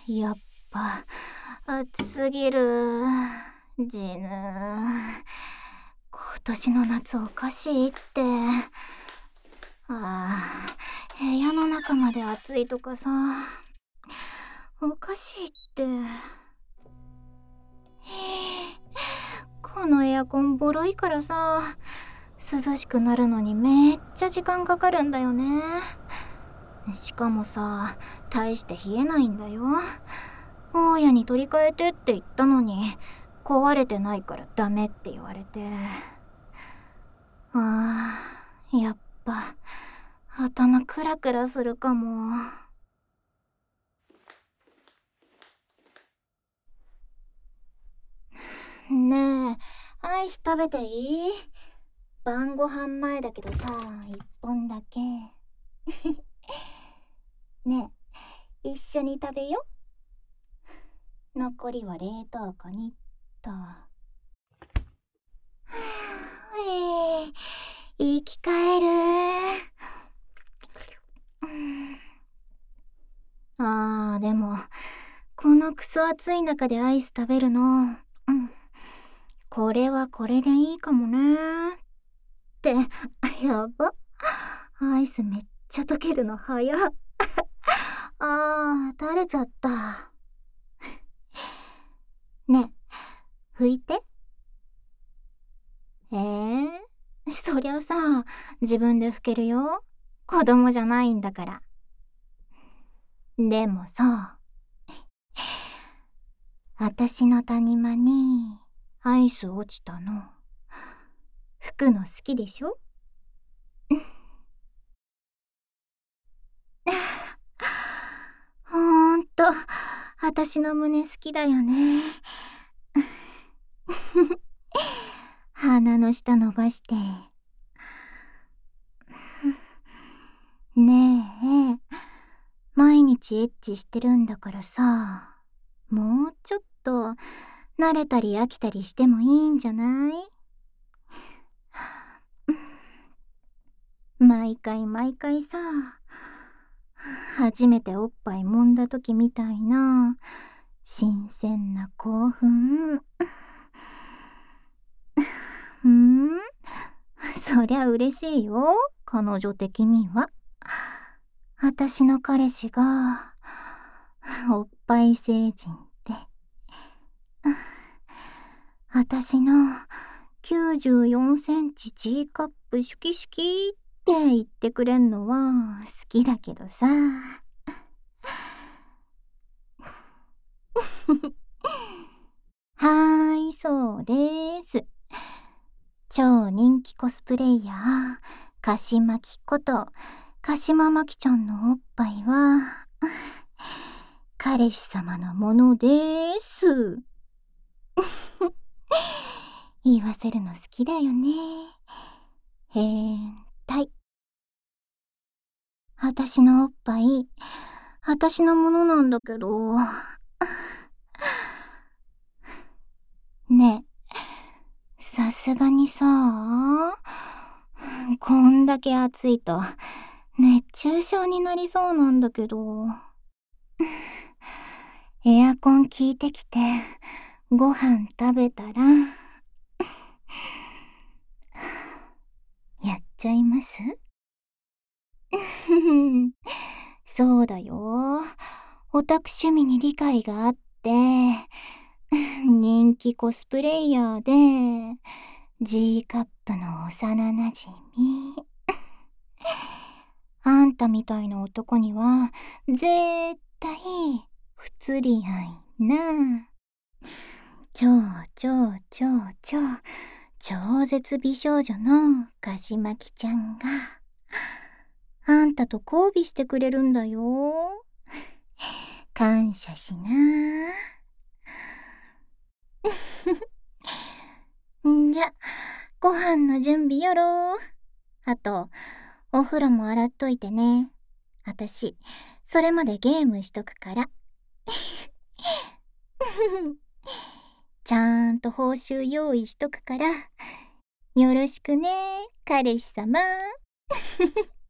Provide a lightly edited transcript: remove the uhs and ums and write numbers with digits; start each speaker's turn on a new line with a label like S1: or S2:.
S1: やっぱ暑すぎる。じぬ。今年の夏おかしいって。部屋の中まで暑いとかさ、おかしいって。このエアコンボロいからさ、涼しくなるのにめっちゃ時間かかるんだよね。しかもさ、大して冷えないんだよ。大家に取り替えてって言ったのに、壊れてないからダメって言われて。やっぱ頭クラクラするかも。ねえ、アイス食べていい？晩ご飯前だけどさ、1本だけ。ねえ、一緒に食べよ。残りは冷凍庫にっと。生き返る。でもこのクソ暑い中でアイス食べるの、これはこれでいいかもね。って、やば。アイスめっちゃ溶けるの早っ。垂れちゃった。ねえ、拭いて。そりゃさ、自分で拭けるよ。子供じゃないんだから。でもさ、私の谷間にアイス落ちたの拭くの好きでしょ？ほんと、私の胸好きだよね。鼻の下伸ばして。ねえ、毎日エッチしてるんだからさ、もうちょっと慣れたり飽きたりしてもいいんじゃない？毎回毎回さ、初めておっぱい揉んだ時みたいな新鮮な興奮。そりゃ嬉しいよ、彼女的には。私の彼氏がおっぱい成人って。私の94センチ G カップシュキシュキって言ってくれんのは好きだけどさ。そうです。超人気コスプレイヤー、かしまきこと鹿島まきちゃんのおっぱいは彼氏様のものです。言わせるの好きだよね。変態。私のおっぱい、私のものなんだけど。ねえ、さすがにさ、こんだけ暑いと熱中症になりそうなんだけど。エアコン効いてきてご飯食べたらやっちゃいます？そうだよ。オタク趣味に理解があって人気コスプレイヤーで G カップの幼なじみ。あんたみたいな男には絶対不釣り合いな。超超超超超絶美少女のかしまきちゃんがあんたと交尾してくれるんだよ。感謝しな。じゃ、ご飯の準備よろ。あと、お風呂も洗っといてね。あたし、それまでゲームしとくから。ちゃんと報酬用意しとくから、よろしくね、彼氏様。